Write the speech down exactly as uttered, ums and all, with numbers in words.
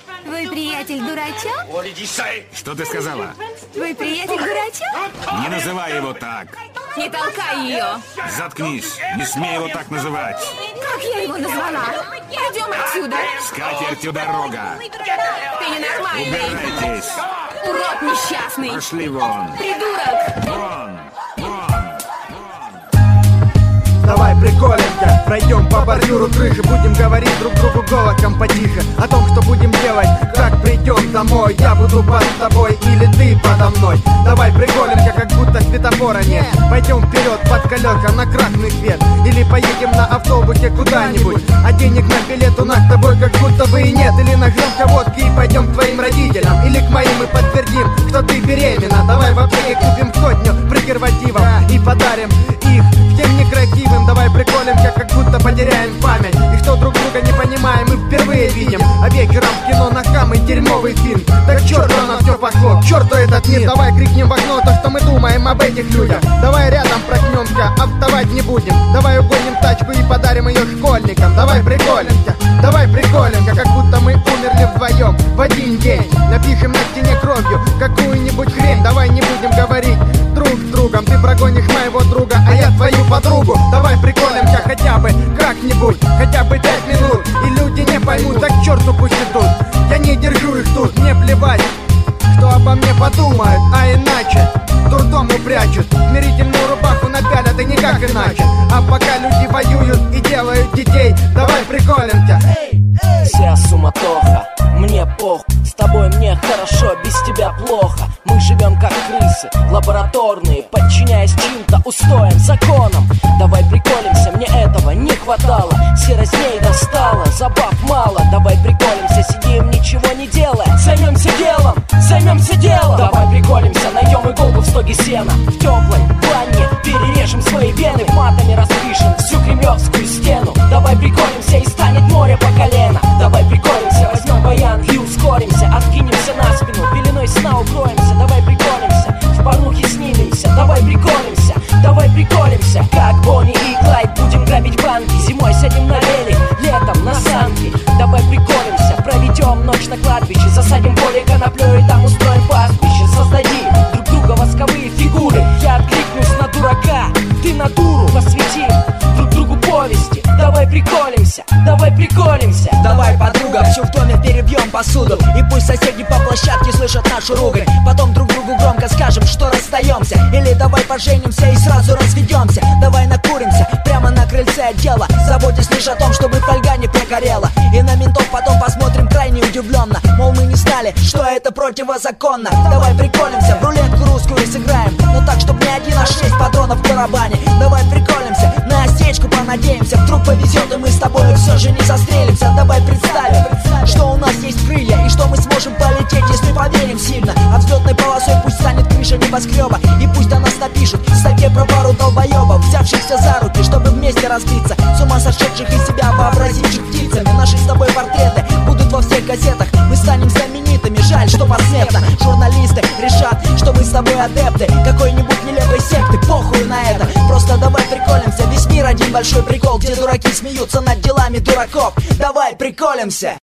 Твой приятель дурачок? Что ты сказала? Твой приятель дурачок? Не называй его так. Не толкай ее. Заткнись, не смей его так называть. Как я его назвала? Пойдем отсюда. С катертью дорога. Ты ненормальный. Убирайтесь. Урод несчастный. Пошли вон. Придурок. Вон. Вон. Давай приколенько, пройдем по бордюру крыши. Будем говорить друг другу голосом потише о том, что будем делать, как придем домой. Я буду под тобой или ты подо мной. Давай приколенько, как будто светофора нет. Пойдем вперед под колеса на красный свет. Или поедем на автобусе куда-нибудь, а денег на билет у нас с тобой как будто бы и нет. Или нагрем водки и пойдем к твоим родителям. Или к моим и подтвердим, что ты беременна. Давай в аптеке купим сотню презервативов и подарим их всем некрасивым. Давай приколемся, как будто потеряем память. И что друг друга не понимаем, мы впервые видим. А вечером в кино на самый дерьмовый фильм. Так к черту на все пошло, к черту этот мир. Давай крикнем в окно то, что мы думаем об этих людях. Давай рядом проснемся, а вставать не будем. Давай угоним тачку и подарим ее школьникам. Давай приколемся, давай приколемся, как будто мы умерли вдвоем в один день. Напишем на стене кровью какую-нибудь хрень. Давай не будем говорить друг с другом. Ты прогонишь моего друга, а я твою подругу. Давай приколемся хотя бы как-нибудь, хотя бы пять минут. И люди не поймут, так к черту пусть идут. Я не держу их тут, мне плевать, что обо мне подумают. А иначе дурдому прячут, смирительную рубаху напялят и никак иначе. А пока люди воюют и делают детей, давай приколемся. Вся суматоха, мне похуй. С тобой мне хорошо, без тебя плохо. Мы живем как крысы, лабораторные, подчиняясь чьим-то устоям, законам. Давай приколемся, мне этого не хватало. Серость ней достала, забав мало. Давай приколемся, сидим, ничего не делая. Займемся делом, займемся делом. Давай приколемся, найдем иголку в стоге сена. В теплой ванне перережем свои вены, матами распишем всю кремлевскую стену. Давай приколемся и станет море по колено. Давай приколемся, возьмем баян и ускоримся. Откинемся на спину, пеленой сна укроемся. Давай приколемся, в порнухе снимемся. Давай приколемся, давай приколемся. Как Бонни и Клайд будем грабить банки. Зимой сядем на велик, летом на санки. Давай приколемся, проведем ночь на кладбище. Засадим поле коноплёй и там устроим пастбище. Создади друг друга восковые фигуры. Я откликнусь на дурака, ты на дуру. Посвятим друг другу повести. Давай приколемся, давай приколемся. Давай, подруга, все в доме перебьем посуду. И пусть соседи по площадке слышат нашу ругань. Потом друг другу громко скажем, что расстаемся. Или давай поженимся и сразу разведемся. Давай накуримся прямо на крыльце отдела, заботясь лишь о том, чтобы фольга не прогорела. И на ментов потом посмотрим крайне удивленно. Мол, мы не знали, что это противозаконно. Давай приколемся, в рулетку русскую сыграем, но так, чтобы не один, а шесть патронов в барабане. Давай приколемся, на осечку понадеемся. Вдруг повезет и мы с тобой все же не застрелимся. Давай представим, что у нас есть крылья и что мы сможем полететь, если поверим сильно. А взлетной полосой пусть станет крыша небоскреба. И пусть о нас напишут в статье про пару долбоебов, взявшихся за руки, чтобы вместе разбиться. С ума сошедших из себя вообразивших птицами. Наши с тобой портреты будут во всех газетах. Мы станем знаменитыми, жаль, что посмертно. Журналисты решат, что мы с тобой адепты какой-нибудь нелепой секты. Похуй на это, просто давай приколемся. Весь мир один большой прикол, где дураки смеются над делами дураков. Давай приколемся.